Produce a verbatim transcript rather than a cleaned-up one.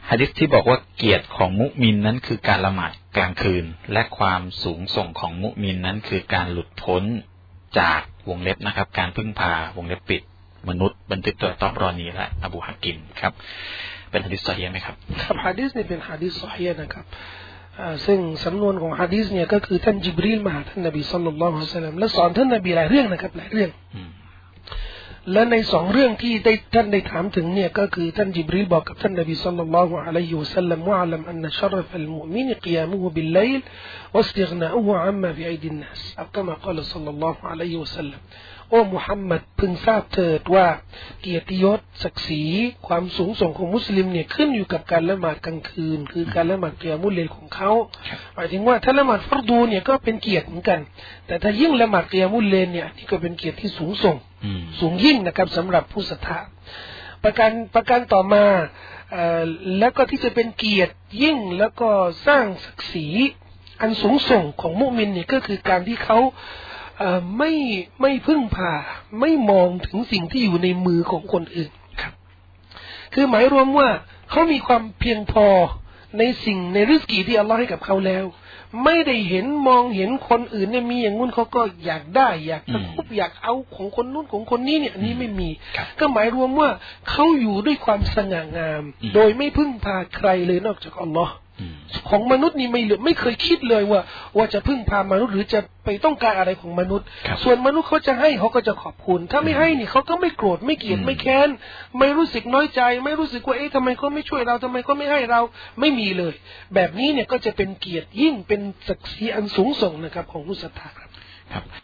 หะดีษที่บอกว่าเกียรติของมุมินนั้นคือการละหมาดกลางคืนและความสูงส่งของมุมินนั้นคือการหลุดพ้นจากวงเล็บนะครับการพึ่งพาวงเล็บปิดมนุษย์บันทึกโดยตอบรอนีและอบูฮะกิมครับเป็นหะดีษซอฮีฮ์ไหมครับครับหะดีษนี้เป็นหะดีษซอฮีฮ์นะครับซึ่งสำนวนของหะดีษเนี่ยก็คือท่านญิบรีลมาหาท่านนบีศ็อลลัลลอฮุอะลัยฮิวะซัลลัมและสอนท่านนบีหลายเรื่องนะครับหลายเรื่องและในสองเรื่องที่ได้ท่านได้ถามถึงเนี่ยก็คือท่านญิบรีลบอกกับท่านนบีศ็อลลัลลอฮุอะลัยฮิวะซัลลัมวะอะลัมอันนะชัรฟัลมุอ์มินกิยามุฮุบิลไลลวัสติฆนาอุฮุอัมมาฟิอัยดินนัสอักมะกอลศ็อลลัลลอฮุอะลัยฮิวะซัลลัมโอ้มุฮัมมัดพึงทราบเถิดว่าเกียรติยศศักดิ์ศรีความสูงส่งของมุสลิมเนี่ยขึ้นอยู่กับการละหมาดกลางคืนคือการละหมาดกิยามุลเลลของเขาหมายถึงว่าถ้าละหมาดฟัรดูเนี่ยก็เป็นเกียรติเหมือนกันแต่ถ้ายิ่งละหมาดกิยามุลเลลเนี่ยนี่ก็เป็นเกียรติที่สูงส่งสูงยิ่งนะครับสำหรับผู้ศรัทธาประการประการต่อมาแล้วก็ที่จะเป็นเกียรติยิ่งแล้วก็สร้างศักดิ์ศรีอันสูงส่งของมุมินเนี่ยก็คือการที่เขาไม่ไม่พึ่งพาไม่มองถึงสิ่งที่อยู่ในมือของคนอื่นครับคือหมายรวมว่าเขามีความเพียงพอในสิ่งในริสกีที่อัลลอฮ์ให้กับเขาแล้วไม่ได้เห็นมองเห็นคนอื่นเนี่ยมีอย่างงู้นเขาก็อยากได้อยากตะคุบอยากเอาของคนนู้นของคนนี้เนี่ยอันนี้ไม่มีก็หมายรวมว่าเขาอยู่ด้วยความสง่างามโดยไม่พึ่งพาใครเลยนอกจากอัลลอฮ์ของมนุษย์นี่ไม่เหลือไม่เคยคิดเลยว่าว่าจะพึ่งพามนุษย์หรือจะไปต้องการอะไรของมนุษย์ส่วนมนุษย์เขาจะให้เขาก็จะขอบคุณถ้าไม่ให้นี่เขาก็ไม่โกรธไม่เกลียดไม่แค้นไม่รู้สึกน้อยใจไม่รู้สึกว่าเอ๊ะทำไมเขาไม่ช่วยเราทำไมเขาไม่ให้เราไม่มีเลยแบบนี้เนี่ยก็จะเป็นเกียรติยิ่งเป็นศักดิ์ศรีอันสูงส่งนะครับของผู้ศรัทธาครับ